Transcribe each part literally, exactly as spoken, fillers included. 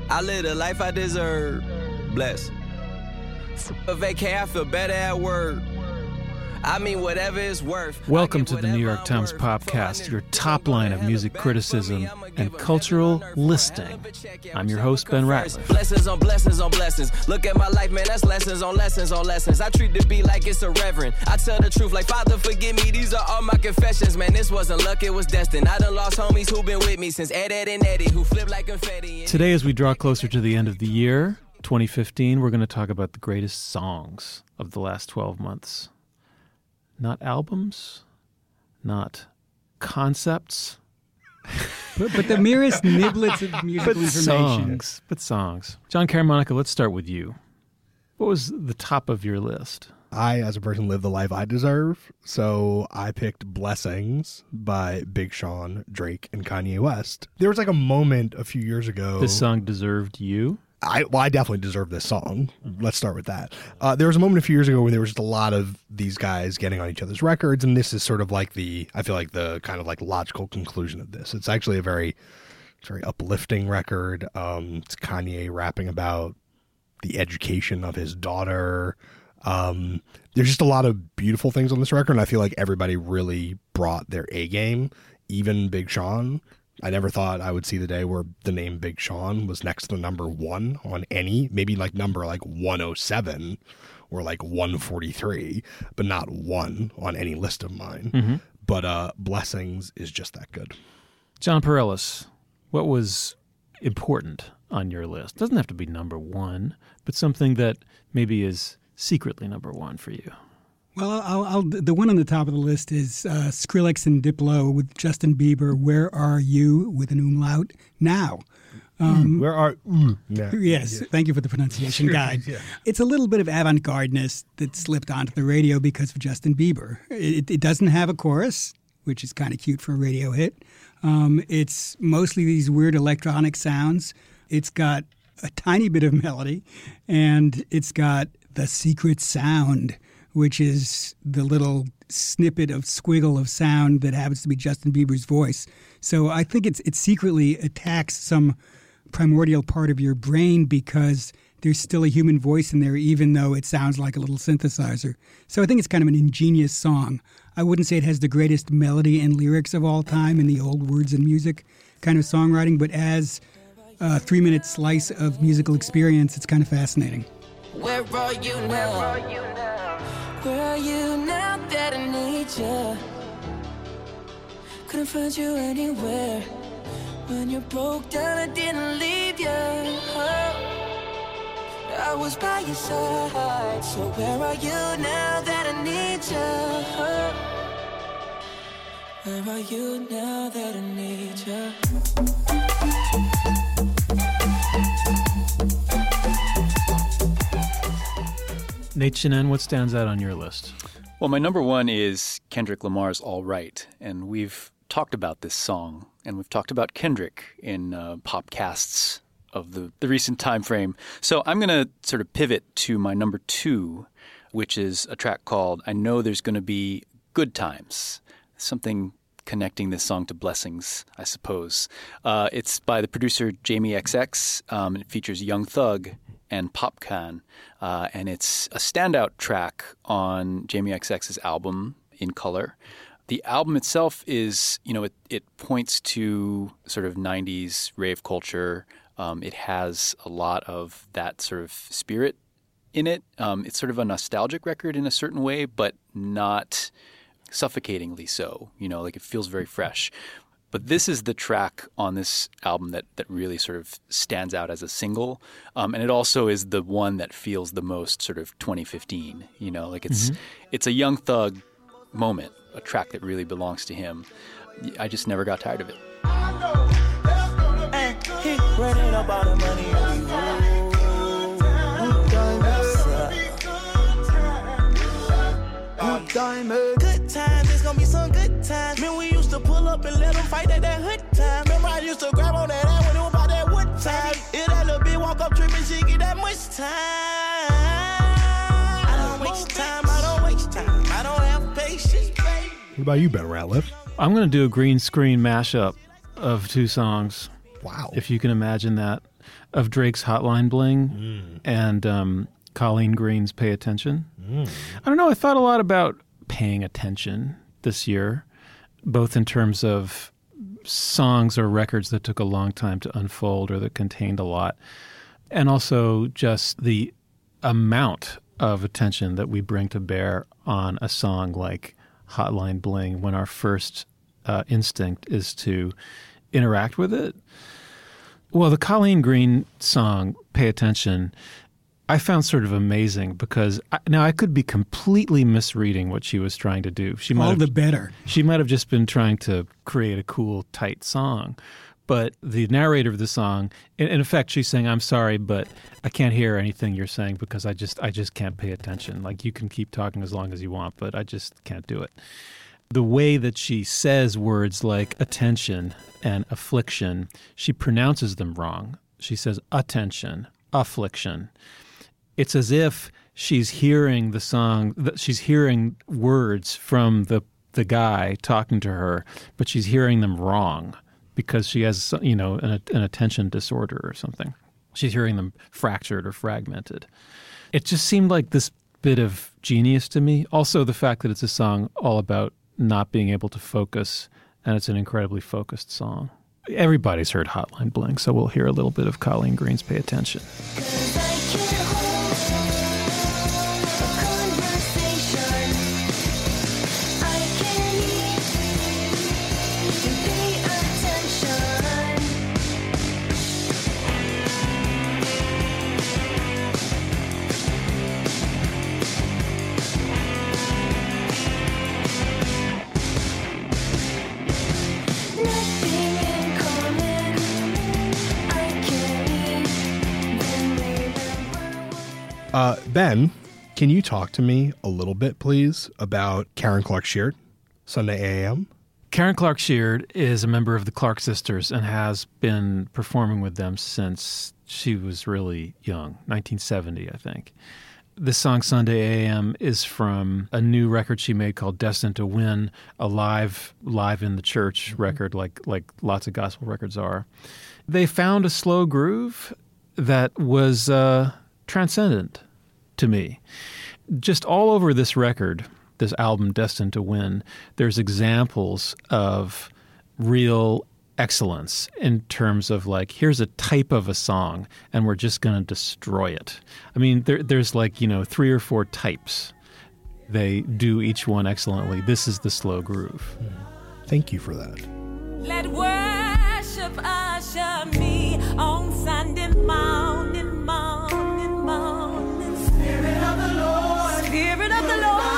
I live the life I deserve. Bless. A vacay, I feel better at work. I mean, whatever it's worth. Welcome to the New York Times Popcast, your top line of music criticism and cultural listing. I'm your host, Ben Ratliff. Blessings on blessings on blessings. Look at my life, man, that's lessons on lessons on lessons. I treat the beat like it's a reverend. I tell the truth like, Father, forgive me. These are all my confessions, man. This wasn't luck, it was destined. I done lost homies who been with me since Ed, Ed, and Eddie, who flip like confetti. Today, as we draw closer to the end of the year, twenty fifteen, we're going to talk about the greatest songs of the last twelve months. Not albums, not concepts. But, but the merest niblets of musical but information. Songs, but songs. John Caramonica, let's start with you. What was the top of your list? I, as a person, live the life I deserve, so I picked Blessings by Big Sean, Drake, and Kanye West. There was like a moment a few years ago. This song deserved you? I, well, I definitely deserve this song. Let's start with that. Uh, there was a moment a few years ago when there was just a lot of these guys getting on each other's records, and this is sort of like the, I feel like the kind of like logical conclusion of this. It's actually a very, very uplifting record. Um, it's Kanye rapping about the education of his daughter. Um, there's just a lot of beautiful things on this record, and I feel like everybody really brought their A game, even Big Sean. I never thought I would see the day where the name Big Sean was next to the number one on any, maybe like number like one oh seven or like one forty-three, but not one on any list of mine. Mm-hmm. But uh, Blessings is just that good. John Perellis, what was important on your list? Doesn't have to be number one, but something that maybe is secretly number one for you. Well, I'll, I'll, the one on the top of the list is uh, Skrillex and Diplo with Justin Bieber, Where Are You, with an umlaut, now. Um, Where are mm, now. Yes, yeah. Thank you for the pronunciation guide. Yeah. It's a little bit of avant-gardeness that slipped onto the radio because of Justin Bieber. It, it doesn't have a chorus, which is kind of cute for a radio hit. Um, it's mostly these weird electronic sounds. It's got a tiny bit of melody, and it's got the secret sound, which is the little snippet of squiggle of sound that happens to be Justin Bieber's voice. So I think it's it secretly attacks some primordial part of your brain because there's still a human voice in there, even though it sounds like a little synthesizer. So I think it's kind of an ingenious song. I wouldn't say it has the greatest melody and lyrics of all time in the old words and music kind of songwriting, but as a three-minute slice of musical experience, it's kind of fascinating. Where are you now? Where are you now that I need you? Couldn't find you anywhere. When you broke down, I didn't leave you. I was by your side. So where are you now that I need you? Where are you now that I need you? Nate Chinen, what stands out on your list? Well, my number one is Kendrick Lamar's All Right. And we've talked about this song, and we've talked about Kendrick in uh, popcasts of the, the recent time frame. So I'm going to sort of pivot to my number two, which is a track called I Know There's Going to Be Good Times. Something connecting this song to Blessings, I suppose. Uh, it's by the producer Jamie X X. Um, it features Young Thug and Popcaan, uh, and it's a standout track on Jamie X X's album In Color. The album itself is, you know, it, it points to sort of nineties rave culture. Um, it has a lot of that sort of spirit in it. Um, it's sort of a nostalgic record in a certain way, but not suffocatingly so. You know, like it feels very fresh. But this is the track on this album that, that really sort of stands out as a single. Um, and it also is the one that feels the most sort of twenty fifteen, you know, like it's mm-hmm. it's a Young Thug moment, a track that really belongs to him. I just never got tired of it. Good times, it's gonna be some good times. Man, we used to pull up and let them fight at that hood time. Remember I used to grab on that ass when it was about that wood time. If that little bitch walk up tripping, she get that much time. I don't waste time, I don't waste time. I don't have patience. What about you, Ben Ratliff? I'm going to do a green screen mashup of two songs. Wow. If you can imagine that, of Drake's Hotline Bling Mm. and um, Colleen Green's Pay Attention. Mm. I don't know. I thought a lot about paying attention this year, both in terms of songs or records that took a long time to unfold or that contained a lot, and also just the amount of attention that we bring to bear on a song like Hotline Bling when our first uh, instinct is to interact with it. Well, the Colleen Green song, Pay Attention, I found sort of amazing because I, now I could be completely misreading what she was trying to do. She might All have, the better. She might have just been trying to create a cool, tight song. But the narrator of the song, in, in effect, she's saying, "I'm sorry, but I can't hear anything you're saying because I just I just can't pay attention. Like, you can keep talking as long as you want, but I just can't do it." The way that she says words like attention and affliction, she pronounces them wrong. She says attention, affliction. It's as if she's hearing the song, she's hearing words from the the guy talking to her, but she's hearing them wrong because she has, you know, an, an attention disorder or something. She's hearing them fractured or fragmented. It just seemed like this bit of genius to me. Also, the fact that it's a song all about not being able to focus, and it's an incredibly focused song. Everybody's heard Hotline Bling, so we'll hear a little bit of Colleen Green's Pay Attention. Uh, Ben, can you talk to me a little bit, please, about Karen Clark Sheard, Sunday A M? Karen Clark Sheard is a member of the Clark Sisters and has been performing with them since she was really young, nineteen seventy, I think. This song, Sunday A M, is from a new record she made called Destined to Win, a live live in the church record like like lots of gospel records are. They found a slow groove that was uh, transcendent to me. Just all over this record, this album, Destined to Win, there's examples of real excellence in terms of like, here's a type of a song and we're just going to destroy it. I mean, there, there's like, you know, three or four types. They do each one excellently. This is the slow groove. Thank you for that. Let worship usher me on Sunday morning, morning, morning. Spirit of the Lord, Spirit of the Lord.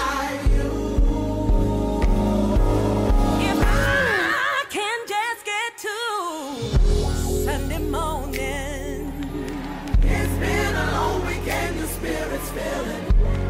If I can just get to Sunday morning. It's been a long weekend, the Spirit's feeling.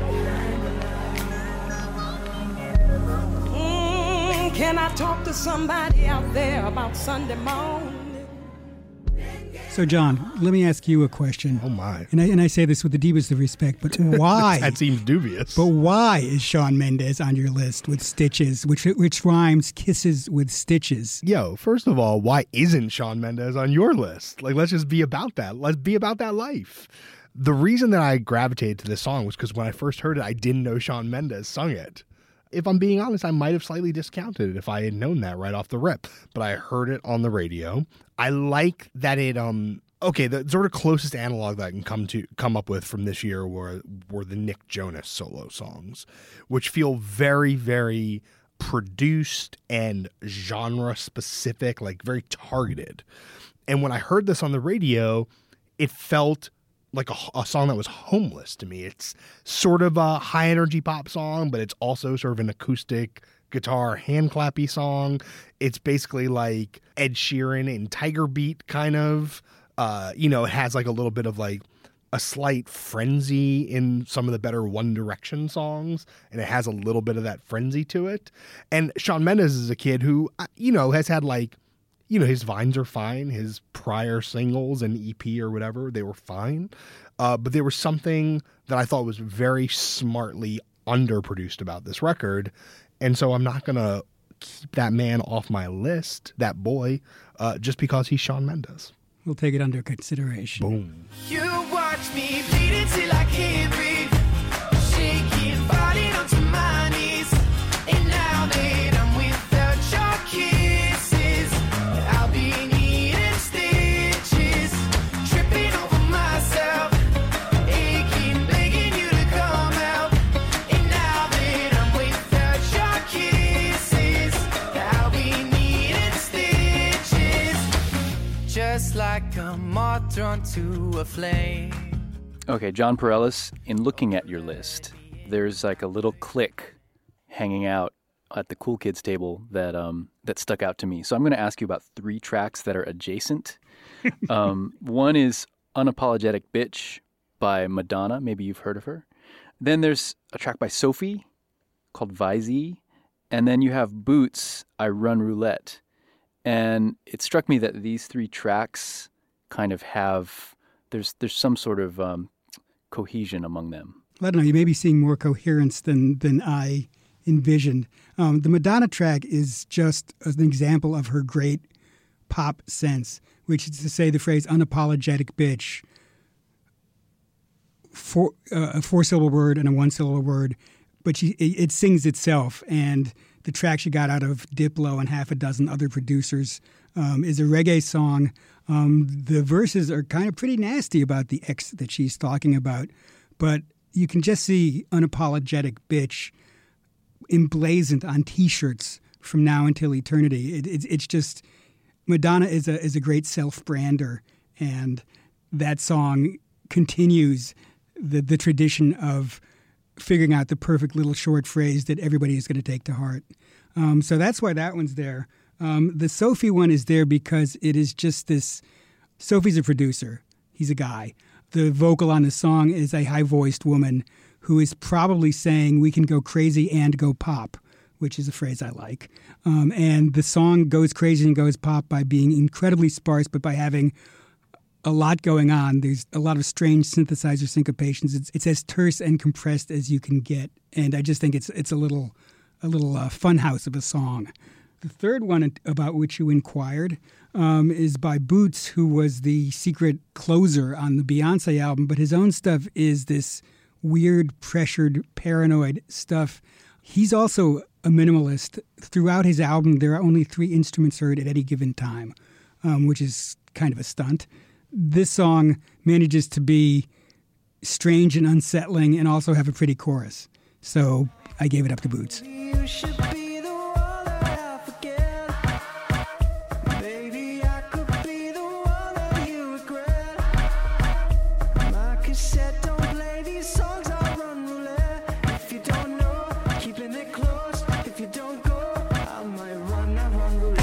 Mm, can I talk to somebody out there about Sunday morning? So, John, let me ask you a question. Oh, my. And I, and I say this with the deepest of respect, but why? That seems dubious. But why is Shawn Mendes on your list with Stitches, which which rhymes kisses with stitches? Yo, first of all, why isn't Shawn Mendes on your list? Like, let's just be about that. Let's be about that life. The reason that I gravitated to this song was because when I first heard it, I didn't know Shawn Mendes sung it. If I'm being honest, I might have slightly discounted it if I had known that right off the rip. But I heard it on the radio. I like that it, um, okay, the sort of closest analog that I can come to come up with from this year were, were the Nick Jonas solo songs, which feel very, very produced and genre specific, like very targeted. And when I heard this on the radio, it felt like a, a song that was homeless to me. It's sort of a high energy pop song, but it's also sort of an acoustic guitar hand clappy song. It's basically like Ed Sheeran and Tiger Beat kind of, uh, you know, it has like a little bit of like a slight frenzy in some of the better One Direction songs. And it has a little bit of that frenzy to it. And Shawn Mendes is a kid who, you know, has had like, you know, his vines are fine. His prior singles and E P or whatever, they were fine. Uh, but there was something that I thought was very smartly underproduced about this record. And so I'm not going to keep that man off my list, that boy, uh, just because he's Shawn Mendes. We'll take it under consideration. Boom. You watch me bleed until I can't breathe, shaking, falling onto my knees. And now that I'm without your kisses, I'll be needing stitches, tripping over myself, aching, begging you to come out. And now that I'm without your kisses, I'll be needing stitches, just like a moth drawn to a flame. Okay, John Pareles, in looking at your list, there's like a little click hanging out at the Cool Kids table that um that stuck out to me. So I'm going to ask you about three tracks that are adjacent. um, one is Unapologetic Bitch by Madonna. Maybe you've heard of her. Then there's a track by Sophie called Visey. And then you have Boots, I Run Roulette. And it struck me that these three tracks kind of have, there's there's some sort of um, cohesion among them. I don't know, you may be seeing more coherence than, than I envisioned. Um, the Madonna track is just an example of her great pop sense, which is to say the phrase unapologetic bitch, four, uh, a four-syllable word and a one-syllable word, but she, it, it sings itself. And the track she got out of Diplo and half a dozen other producers um, is a reggae song. Um, the verses are kind of pretty nasty about the ex that she's talking about, but you can just see unapologetic bitch emblazoned on T-shirts from now until eternity. It, it, it's just, Madonna is a is a great self-brander, and that song continues the, the tradition of figuring out the perfect little short phrase that everybody is going to take to heart. Um, so that's why that one's there. Um, the Sophie one is there because it is just this, Sophie's a producer. He's a guy. The vocal on the song is a high-voiced woman who is probably saying we can go crazy and go pop, which is a phrase I like. Um, and the song goes crazy and goes pop by being incredibly sparse, but by having a lot going on. There's a lot of strange synthesizer syncopations. It's, it's as terse and compressed as you can get. And I just think it's it's a little a little uh, funhouse of a song. The third one about which you inquired um, is by Boots, who was the secret closer on the Beyonce album, but his own stuff is this weird, pressured, paranoid stuff. He's also a minimalist. Throughout his album, there are only three instruments heard at any given time, um, which is kind of a stunt. This song manages to be strange and unsettling and also have a pretty chorus. So I gave it up to Boots. You should be the one that I forget. Maybe I could be the one that you regret. My cassette don't play these songs, I'll run roulette. If you don't know, keeping it close. If you don't go, I might run, I run roulette.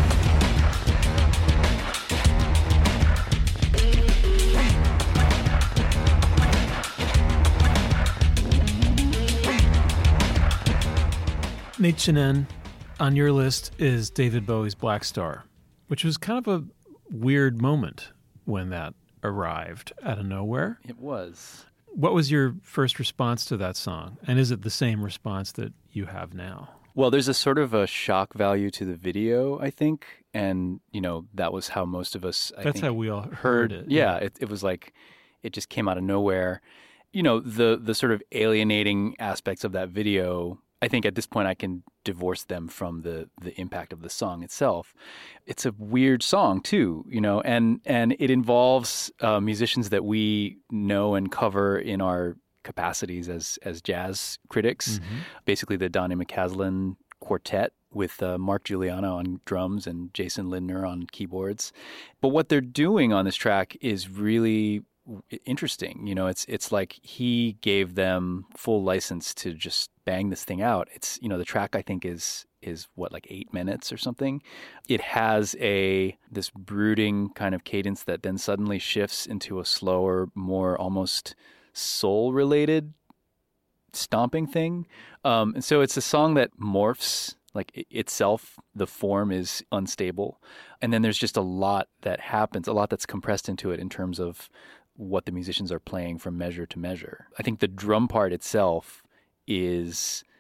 Nate Chinen, on your list is David Bowie's Black Star, which was kind of a weird moment when that arrived out of nowhere. It was. What was your first response to that song? And is it the same response that you have now? Well, there's a sort of a shock value to the video, I think. And, you know, that was how most of us, I That's think, how we all heard, heard it. Yeah, it, it was like, it just came out of nowhere. You know, the the sort of alienating aspects of that video, I think at this point I can divorce them from the, the impact of the song itself. It's a weird song too, you know, and, and it involves uh, musicians that we know and cover in our capacities as as jazz critics. Mm-hmm. Basically the Donny McCaslin Quartet with uh, Mark Giuliano on drums and Jason Lindner on keyboards. But what they're doing on this track is really interesting. You know, it's it's like he gave them full license to just bang this thing out. It's, you know, the track I think is is what, like eight minutes or something. It has a this brooding kind of cadence that then suddenly shifts into a slower, more almost soul related stomping thing. Um, and so it's a song that morphs. Like it, itself, the form is unstable. And then there's just a lot that happens, a lot that's compressed into it in terms of what the musicians are playing from measure to measure. I think the drum part itself is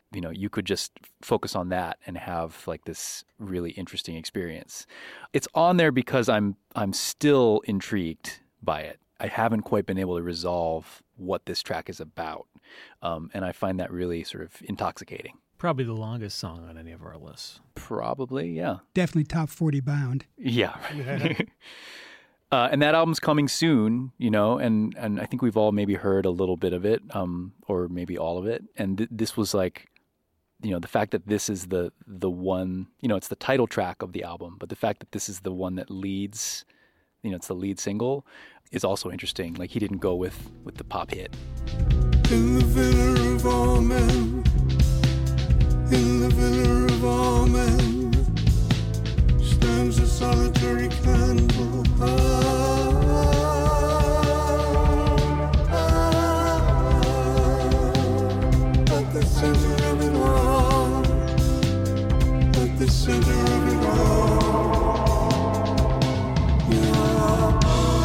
you know, you could just focus on that and have like this really interesting experience. It's on there because I'm I'm still intrigued by it. I haven't quite been able to resolve what this track is about, um, and I find that really sort of intoxicating. Probably the longest song on any of our lists. Probably, yeah. Definitely top forty bound. Yeah. uh, and that album's coming soon, you know, and, and I think we've all maybe heard a little bit of it, um, or maybe all of it. And th- this was like, you know, the fact that this is the the one, you know, it's the title track of the album, but the fact that this is the one that leads, you know, it's the lead single, is also interesting. Like, he didn't go with, with the pop hit. In the villa of all men, in the villa of all men, stands a solitary candle. Ah, ah, ah, at the center of it all, at the center of it all, you are.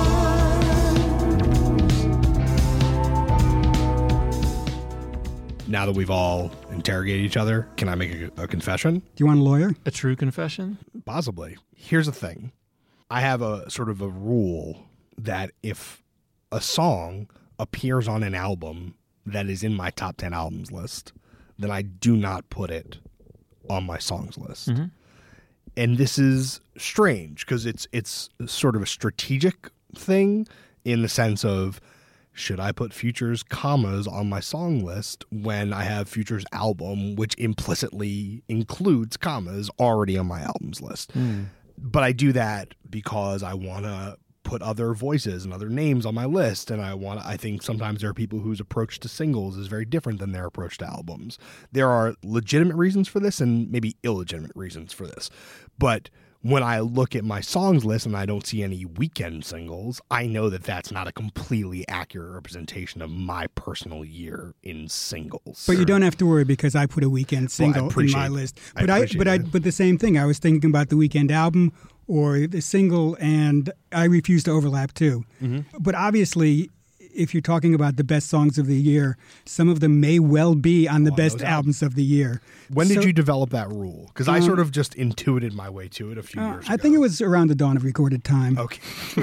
Now that we've all interrogated each other, can I make a, a confession? Do you want a lawyer? A true confession? Possibly. Here's the thing. I have a sort of a rule that if a song appears on an album that is in my top ten albums list, then I do not put it on my songs list. Mm-hmm. And this is strange because it's it's sort of a strategic thing in the sense of, should I put Future's commas on my song list when I have Future's album, which implicitly includes commas, already on my albums list? Mm. But I do that because I want to put other voices and other names on my list, and I want. I think sometimes there are people whose approach to singles is very different than their approach to albums. There are legitimate reasons for this and maybe illegitimate reasons for this. But when I look at my songs list and I don't see any Weeknd singles, I know that that's not a completely accurate representation of my personal year in singles. But you don't have to worry because I put a Weeknd single well, in my list. But I, I, but I, but the same thing. I was thinking about the Weeknd album or the single, and I refuse to overlap too. Mm-hmm. But obviously, if you're talking about the best songs of the year, some of them may well be on the oh, best albums of the year. When so, did you develop that rule? Because um, I sort of just intuited my way to it a few uh, years ago. I think it was around the dawn of recorded time. Okay.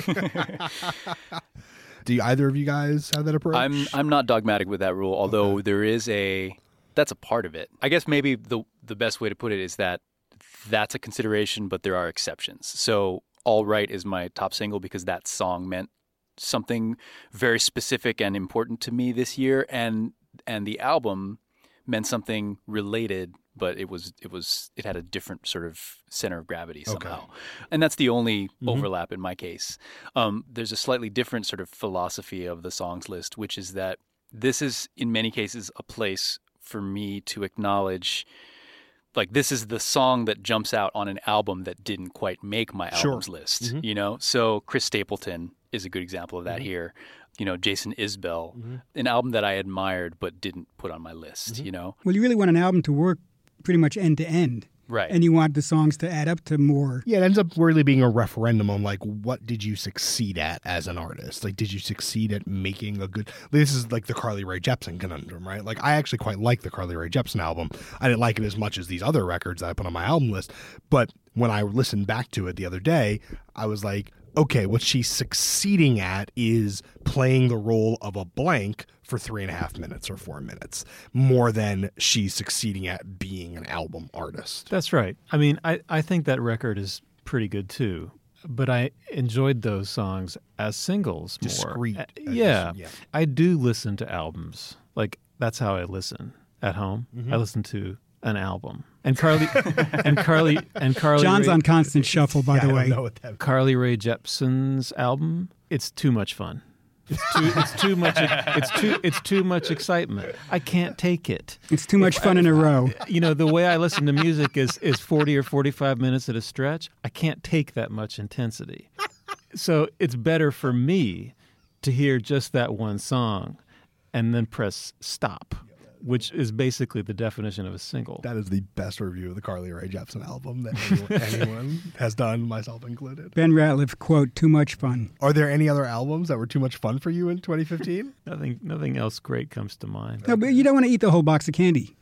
Do you, either of you guys have that approach? I'm I'm not dogmatic with that rule, although okay. there is a that's a part of it. I guess maybe the the best way to put it is that that's a consideration, but there are exceptions. So All Right is my top single because that song meant something very specific and important to me this year, and and the album meant something related, but it was it was it had a different sort of center of gravity somehow. Okay. And that's the only mm-hmm. overlap in my case. Um, there's a slightly different sort of philosophy of the songs list, which is that this is in many cases a place for me to acknowledge, like, this is the song that jumps out on an album that didn't quite make my sure. albums list, mm-hmm. you know? So Chris Stapleton is a good example of that mm-hmm. here. You know, Jason Isbell, mm-hmm. an album that I admired but didn't put on my list, mm-hmm. you know? Well, you really want an album to work pretty much end to end. Right. And you want the songs to add up to more. Yeah, it ends up really being a referendum on, like, what did you succeed at as an artist? Like, did you succeed at making a good... This is like the Carly Rae Jepsen conundrum, right? Like, I actually quite like the Carly Rae Jepsen album. I didn't like it as much as these other records that I put on my album list. But when I listened back to it the other day, I was like, okay, what she's succeeding at is playing the role of a blank for three and a half minutes or four minutes, more than she's succeeding at being an album artist. That's right. I mean, I, I think that record is pretty good too, but I enjoyed those songs as singles more. Discreet. Uh, yeah. yeah. I do listen to albums. Like, that's how I listen at home. Mm-hmm. I listen to an album. And Carly and Carly and Carly John's Ray, on constant shuffle, by yeah, the way. I don't know what that Carly Rae Jepsen's album, it's too much fun. It's too it's too much it's too it's too much excitement. I can't take it. It's too much fun in a row. You know, the way I listen to music is is forty or forty-five minutes at a stretch. I can't take that much intensity. So it's better for me to hear just that one song and then press stop, which is basically the definition of a single. That is the best review of the Carly Rae Jepsen album that anyone, anyone has done, myself included. Ben Ratliff, quote, too much fun. Are there any other albums that were too much fun for you in twenty fifteen? Nothing nothing else great comes to mind. No, but you don't want to eat the whole box of candy.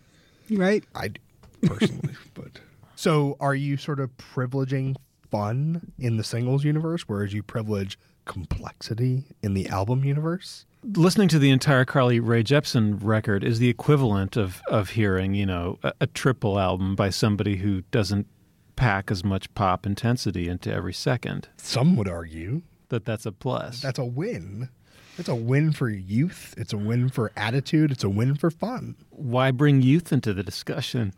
right? I do, personally. But so are you sort of privileging fun in the singles universe, whereas you privilege complexity in the album universe? Listening to the entire Carly Rae Jepsen record is the equivalent of, of hearing, you know, a, a triple album by somebody who doesn't pack as much pop intensity into every second. Some would argue that that's a plus. That's a win. It's a win for youth. It's a win for attitude. It's a win for fun. Why bring youth into the discussion?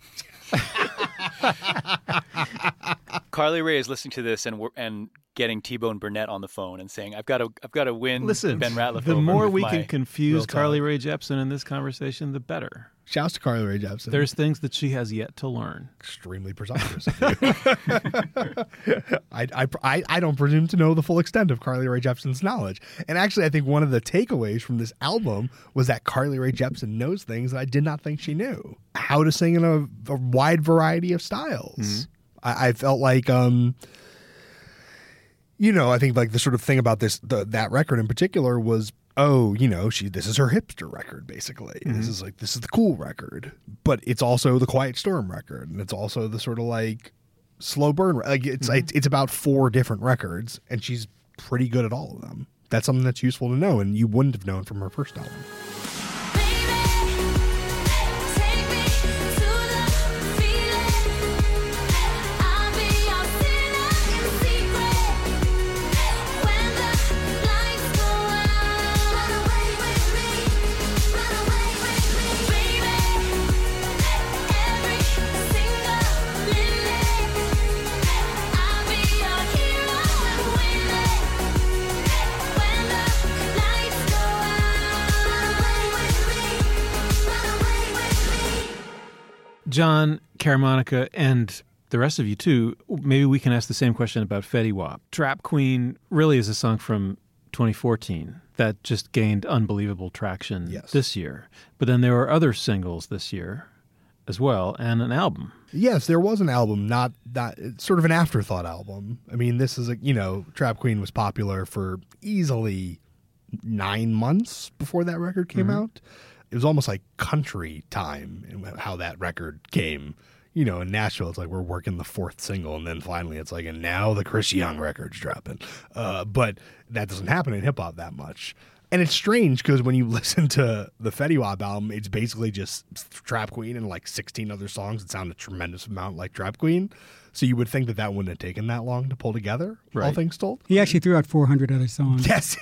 Carly Rae is listening to this and we're, and getting T-Bone Burnett on the phone and saying, "I've got to, I've got to win." Listen, Ben Ratliff. the over more with we my can confuse Will Carly Talk. Rae Jepsen in this conversation, the better. Shouts to Carly Rae Jepsen. There's things that she has yet to learn. Extremely presumptuous of you. I, I, I, I don't presume to know the full extent of Carly Rae Jepsen's knowledge. And actually, I think one of the takeaways from this album was that Carly Rae Jepsen knows things that I did not think she knew. How to sing in a, a wide variety of styles. Mm-hmm. I, I felt like... um. You know, I think like the sort of thing about this, the, that record in particular was, oh, you know, she this is her hipster record, basically. Mm-hmm. This is like, this is the cool record. But it's also the Quiet Storm record. And it's also the sort of like slow burn. Like it's, mm-hmm. it's, it's about four different records. And she's pretty good at all of them. That's something that's useful to know. And you wouldn't have known from her first album. John, Caramonica, and the rest of you too, maybe we can ask the same question about Fetty Wap. Trap Queen really is a song from twenty fourteen that just gained unbelievable traction yes. this year. But then there were other singles this year as well, and an album. Yes, there was an album, not that sort of an afterthought album. I mean, this is a, you know, Trap Queen was popular for easily nine months before that record came mm-hmm. out. It was almost like country time in how that record came. You know, in Nashville, it's like we're working the fourth single, and then finally it's like, and now the Chris Young record's dropping. Uh, but that doesn't happen in hip-hop that much. And it's strange because when you listen to the Fetty Wap album, it's basically just Trap Queen and like sixteen other songs that sound a tremendous amount like Trap Queen. So you would think that that wouldn't have taken that long to pull together, right. all things told. He actually threw out four hundred other songs. Yes.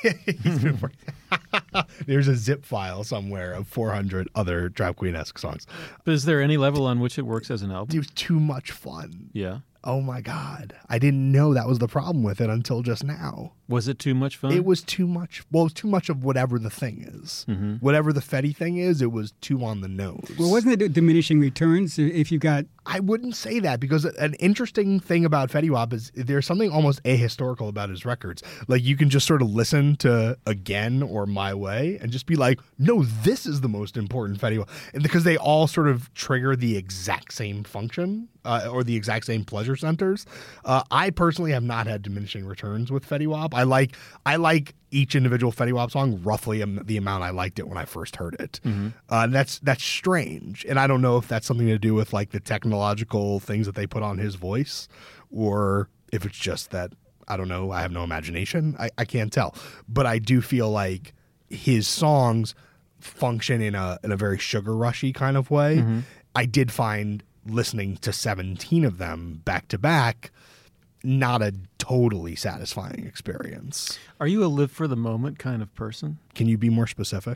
There's a zip file somewhere of four hundred other Trap Queen-esque songs. But is there any level on which it works as an album? It was too much fun. Yeah. Oh, my God. I didn't know that was the problem with it until just now. Was it too much fun? It was too much. Well, it was too much of whatever the thing is. Mm-hmm. Whatever the Fetty thing is, it was too on the nose. Well, wasn't it diminishing returns if you got... I wouldn't say that, because an interesting thing about Fetty Wap is there's something almost ahistorical about his records. Like, you can just sort of listen to Again or My Way and just be like, no, this is the most important Fetty Wap. And because they all sort of trigger the exact same function uh, or the exact same pleasure centers. Uh, I personally have not had diminishing returns with Fetty Wap. I like I like each individual Fetty Wap song roughly am- the amount I liked it when I first heard it. Mm-hmm. Uh, and that's that's strange. And I don't know if that's something to do with like the technological things that they put on his voice, or if it's just that, I don't know, I have no imagination. I, I can't tell. But I do feel like his songs function in a in a very sugar rushy kind of way. Mm-hmm. I did find listening to seventeen of them back to back not a totally satisfying experience. Are you a live for the moment kind of person? Can you be more specific?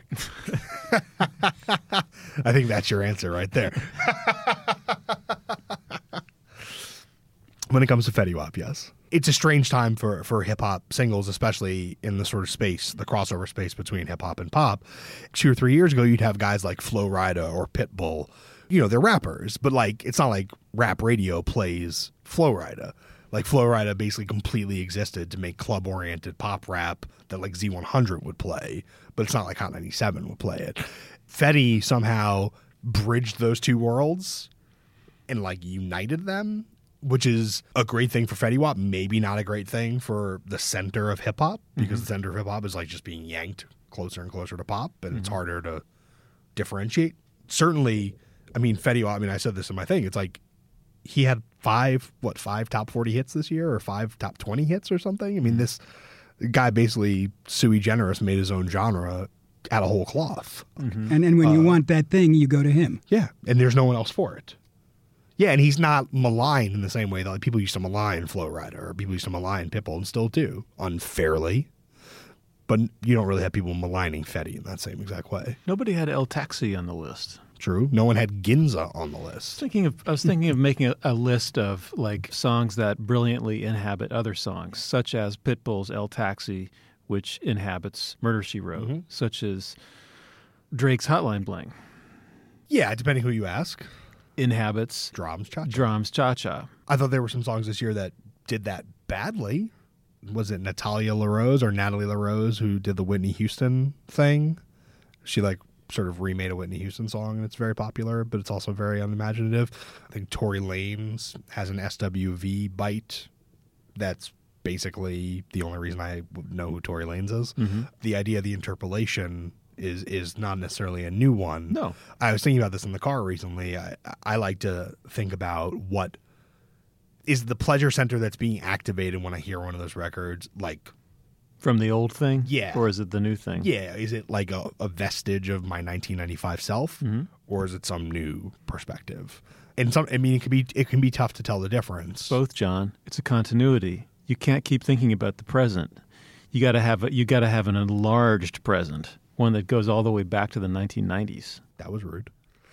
I think that's your answer right there. When it comes to Fetty Wap, yes. It's a strange time for, for hip-hop singles, especially in the sort of space, the crossover space between hip-hop and pop. Two or three years ago, you'd have guys like Flo Rida or Pitbull. You know, they're rappers, but like it's not like rap radio plays Flo Rida. Like, Flo Rida basically completely existed to make club-oriented pop rap that, like, Z one hundred would play, but it's not like Hot ninety-seven would play it. Fetty somehow bridged those two worlds and, like, united them, which is a great thing for Fetty Wap, maybe not a great thing for the center of hip-hop, because mm-hmm. the center of hip-hop is, like, just being yanked closer and closer to pop, and mm-hmm. it's harder to differentiate. Certainly, I mean, Fetty, I mean, I said this in my thing. It's like he had five, what, five top forty hits this year or five top twenty hits or something. I mean, this guy basically sui generis made his own genre out of whole cloth. Mm-hmm. And and when uh, you want that thing, you go to him. Yeah, and there's no one else for it. Yeah, and he's not maligned in the same way that like, people used to malign Flo Rida or people used to malign Pitbull and still do, unfairly. But you don't really have people maligning Fetty in that same exact way. Nobody had El Taxi on the list. True. No one had Ginza on the list. Thinking of, I was thinking of making a, a list of like songs that brilliantly inhabit other songs, such as Pitbull's El Taxi, which inhabits Murder, She Wrote, mm-hmm. such as Drake's Hotline Bling. Yeah, depending who you ask. Inhabits Drums Cha-Cha. Drums Cha-Cha. I thought there were some songs this year that did that badly. Was it Natalia LaRose or Natalie LaRose who did the Whitney Houston thing? She like sort of remade a Whitney Houston song and it's very popular, but it's also very unimaginative. I think Tory Lanez has an S W V bite that's basically the only reason I know who Tory Lanez is. Mm-hmm. The idea of the interpolation is is not necessarily a new one. No. I was thinking about this in the car recently. I, I like to think about what is the pleasure center that's being activated when I hear one of those records, like from the old thing? Yeah. Or is it the new thing? Yeah. Is it like a, a vestige of my nineteen ninety-five self, mm-hmm. or is it some new perspective? And some, I mean, it can be it can be tough to tell the difference. Both, John. It's a continuity. You can't keep thinking about the present. You got to have a, you got to have an enlarged present, one that goes all the way back to the nineteen nineties. That was rude.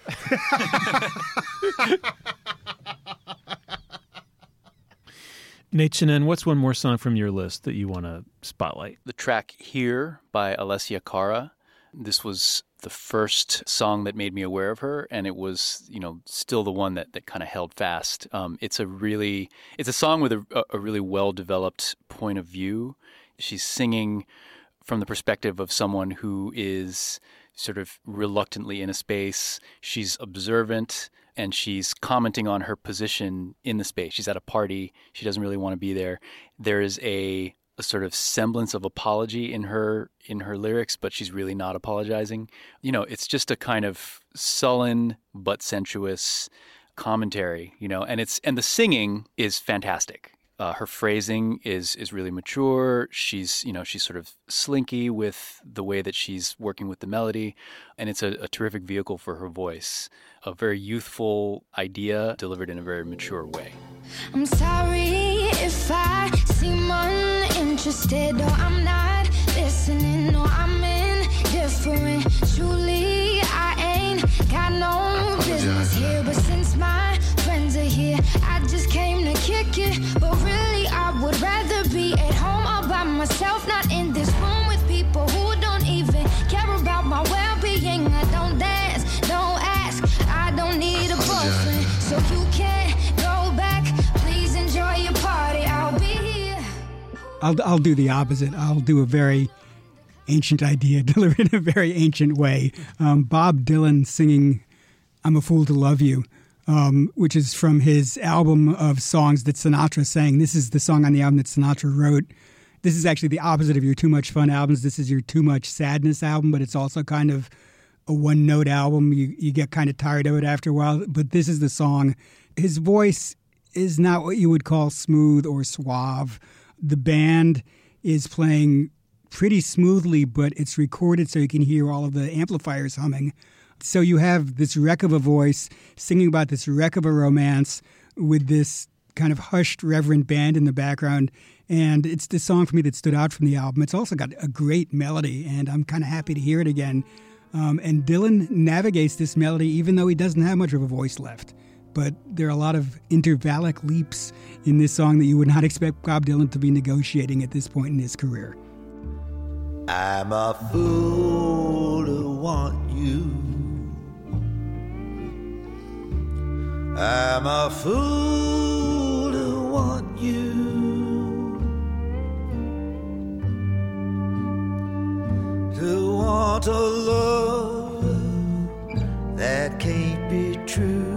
Nate Chinen, what's one more song from your list that you want to spotlight? The track Here by Alessia Cara. This was the first song that made me aware of her, and it was, you know, still the one that, that kind of held fast. Um, it's a really, it's a song with a, a really well-developed point of view. She's singing from the perspective of someone who is sort of reluctantly in a space. She's observant, and she's commenting on her position in the space. She's at a party. She doesn't really want to be there. There is a, a sort of semblance of apology in her in her lyrics, but she's really not apologizing. You know, it's just a kind of sullen but sensuous commentary, you know, and it's and the singing is fantastic. Uh, her phrasing is is really mature. She's, you know, she's sort of slinky with the way that she's working with the melody, and it's a, a terrific vehicle for her voice. A very youthful idea delivered in a very mature way. I'm sorry if I seem uninterested, or I'm not listening, or I'm indifferent. Truly, I ain't got no business here, but since my friends are here, I just came to kick it. But really, I would rather be at home all by myself, not in this room with people who don't even care about my well-being. I don't dance, don't ask, I don't need a boyfriend, so you can't go back. Please enjoy your party, I'll be here. I'll I'll do the opposite. I'll do a very ancient idea delivered in a very ancient way. Um, Bob Dylan singing "I'm a Fool to Love You," um, which is from his album of songs that Sinatra sang. This is the song on the album that Sinatra wrote. This is actually the opposite of your Too Much Fun albums. This is your Too Much Sadness album, but it's also kind of a one-note album. You you get kind of tired of it after a while, but this is the song. His voice is not what you would call smooth or suave. The band is playing pretty smoothly, but it's recorded so you can hear all of the amplifiers humming. So you have this wreck of a voice singing about this wreck of a romance with this kind of hushed, reverent band in the background. And it's the song for me that stood out from the album. It's also got a great melody, and I'm kind of happy to hear it again. Um, and Dylan navigates this melody even though he doesn't have much of a voice left. But there are a lot of intervallic leaps in this song that you would not expect Bob Dylan to be negotiating at this point in his career. I'm a fool to want you. I'm a fool to want you. To want a love that can't be true.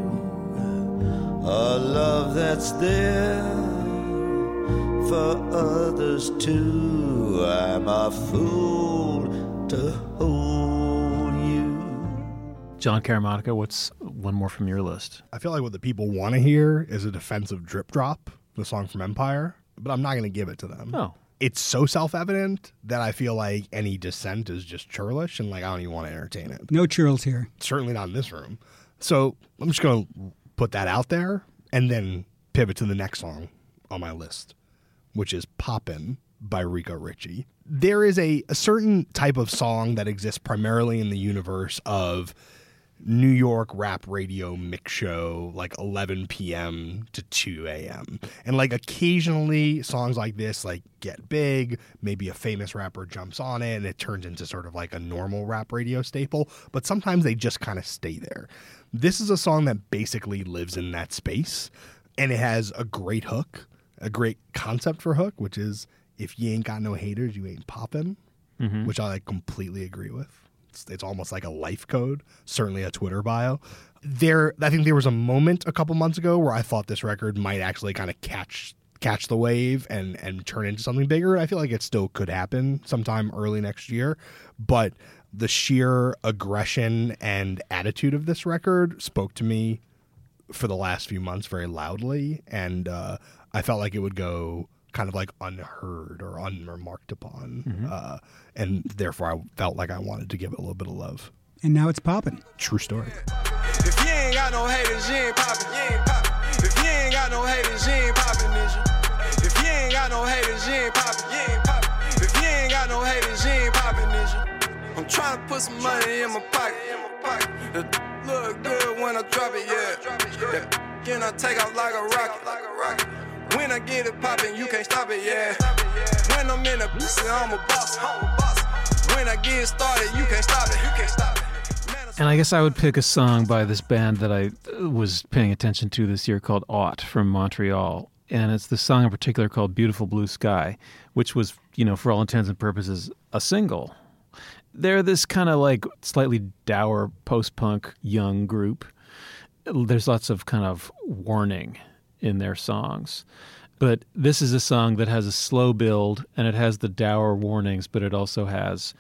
A love that's there for others too. I'm a fool to hold you. John Karamonica, what's one more from your list? I feel like what the people want to hear is a defense of Drip Drop, the song from Empire, but I'm not going to give it to them. Oh. It's so self-evident that I feel like any dissent is just churlish, and like I don't even want to entertain it. No churls here. Certainly not in this room. So I'm just going to put that out there and then pivot to the next song on my list, which is Poppin' by Rico Ricci. There is a, a certain type of song that exists primarily in the universe of New York rap radio mix show, like eleven p.m. to two a.m. And like occasionally songs like this like get big, maybe a famous rapper jumps on it and it turns into sort of like a normal rap radio staple, but sometimes they just kind of stay there. This is a song that basically lives in that space, and it has a great hook, a great concept for hook, which is if you ain't got no haters, you ain't poppin', mm-hmm. which I like completely agree with. It's, it's almost like a life code, certainly a Twitter bio. There, I think there was a moment a couple months ago where I thought this record might actually kind of catch catch the wave and, and turn into something bigger. I feel like it still could happen sometime early next year, but the sheer aggression and attitude of this record spoke to me for the last few months very loudly, and uh, I felt like it would go kind of like unheard or unremarked upon. Mm-hmm. Uh, and therefore I felt like I wanted to give it a little bit of love. And now it's popping. True story. If you ain't got no haters, you ain't popping. You ain't popping. If you ain't got no haters, you ain't popping, is you? If you ain't got no haters, you ain't popping. You ain't popping. If you ain't got no haters, you ain't popping, is you? I'm trying to put some money in my pocket. It look good when I drop it, yeah. yeah. Then I take off like a rocket. Like a rocket. When I get it poppin', you can't stop it, yeah. When I'm in the pussy, I'm a boss. When I get started, you can't stop it. You can't stop it. And I guess I would pick a song by this band that I was paying attention to this year called Ought from Montreal. And it's the song in particular called Beautiful Blue Sky, which was, you know, for all intents and purposes, a single. They're this kind of like slightly dour post-punk young group. There's lots of kind of warning in their songs. But this is a song that has a slow build and it has the dour warnings, but it also has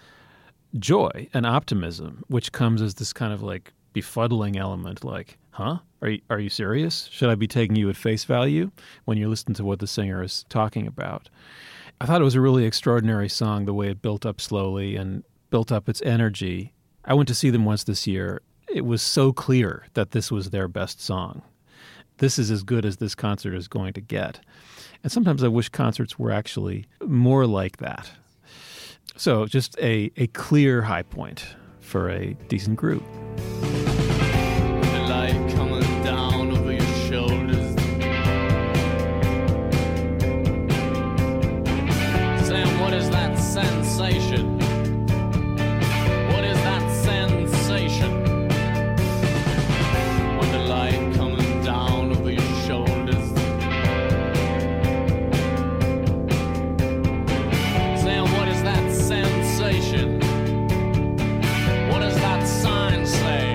joy and optimism, which comes as this kind of like befuddling element like, huh? Are you, are you serious? Should I be taking you at face value when you listen to what the singer is talking about? I thought it was a really extraordinary song, the way it built up slowly and built up its energy. I went to see them once this year. It was so clear that this was their best song. This is as good as this concert is going to get. And sometimes I wish concerts were actually more like that. So just a, a clear high point for a decent group. The light coming down over your shoulders. Sam, what is that sensation? What is that sensation? When the light coming down over your shoulders. Sam, what is that sensation? What does that sign say?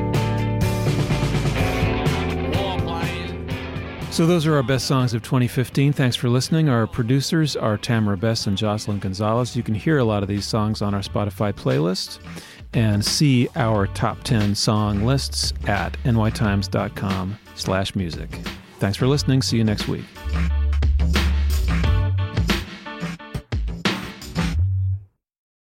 So those are our best songs of twenty fifteen. Thanks for listening. Our producers are Tamara Best and Jocelyn Gonzalez. You can hear a lot of these songs on our Spotify playlist and see our top ten song lists at nytimes.com slash music. Thanks for listening. See you next week.